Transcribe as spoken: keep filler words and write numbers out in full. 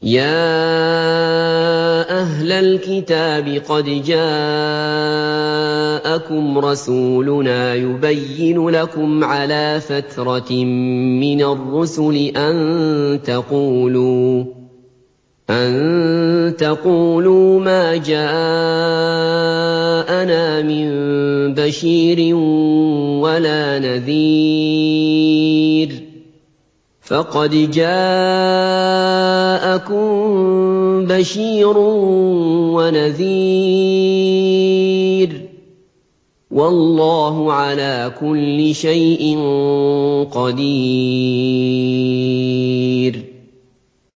يَا أَهْلَ الْكِتَابِ قَدْ جَاءَكُمْ رَسُولُنَا يُبَيِّنُ لَكُمْ عَلَىٰ فَتْرَةٍ مِّنَ الرُّسُلِ أَن تَقُولُوا مَا جَاءَنَا مِن بَشِيرٍ وَلَا نَذِيرٍ ۖ فَقَدْ جَاءَكُم بَشِيرٌ وَنَذِيرٌ ۗ وَاللَّهُ عَلَىٰ كُلِّ شَيْءٍ قَدِيرٌ